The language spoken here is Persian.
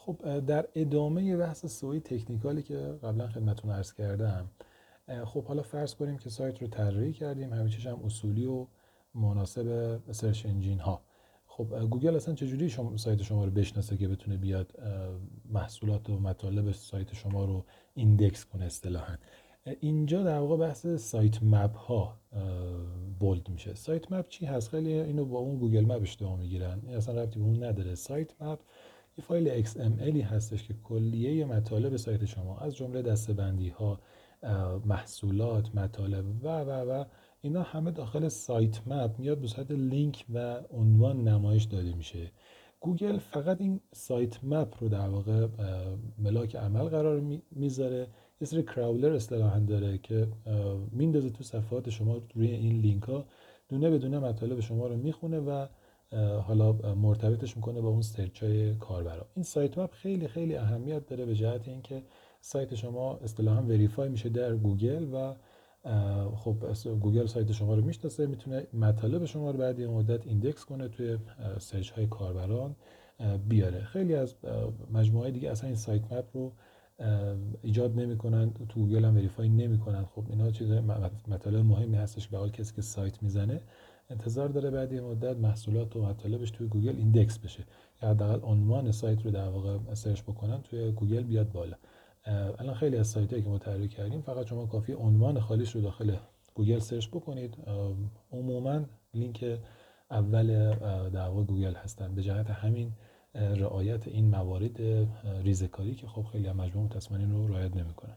خب در ادامه بحث سوی تکنیکالی که قبلا خدمتتون عرض کردم، خب حالا فرض کنیم که سایت رو طراحی کردیم، همه چیز هم اصولی و مناسب سرچ انجین ها. خب گوگل اصلا چجوری سایت شما رو بشناسه که بتونه بیاد محصولات و مطالب سایت شما رو ایندکس کنه اصطلاحاً؟ اینجا در واقع بحث سایت مپ ها بولد میشه. سایت مپ چی هست؟ خیلی اینو با اون گوگل مپ اشتباه میگیرن، این اصلا ربطی به اون نداره. سایت مپ یه فایل XML هستش که کلیه مطالب سایت شما از جمله دسته‌بندی ها، محصولات، مطالب و اینا همه داخل سایت مپ میاد به صورت لینک و عنوان نمایش داده میشه. گوگل فقط این سایت مپ رو در واقع ملاک عمل قرار میذاره. یه سری کراولر اصطلاحاً داره که میندازه تو صفحات شما روی این لینک ها، دونه به دونه مطالب شما رو میخونه و حالا مرتبطش میکنه با اون سرچ های کاربرا. این سایت مپ خیلی خیلی اهمیت داره به جهت اینکه سایت شما اصطلاحاً وریفای میشه در گوگل و خب گوگل سایت شما رو میشناسه، میتونه مطالب شما رو بعد یه مدت ایندکس کنه توی سرچ های کاربران بیاره. خیلی از مجموعه دیگه اصلا این سایت مپ رو ایجاد نمیکنن، تو گوگل هم وریفای نمیکنن. خب اینا چیزای مطالب مهمی هستش که به حال کسی که سایت میزنه انتظار داره بعد یه مدت محصولات و مطالبش توی گوگل ایندکس بشه، یا حداقل عنوان سایت رو در واقع سرچ بکنن توی گوگل بیاد بالا. الان خیلی از سایتایی که ما طراحی کردیم فقط شما کافی عنوان خالیش رو داخل گوگل سرچ بکنید، عموما لینک اول در واقع گوگل هستن. به جهت همین رعایت این موارد ریزکاری که خب خیلی از مجموعه متاسفانه این رو رعایت نمیکنن.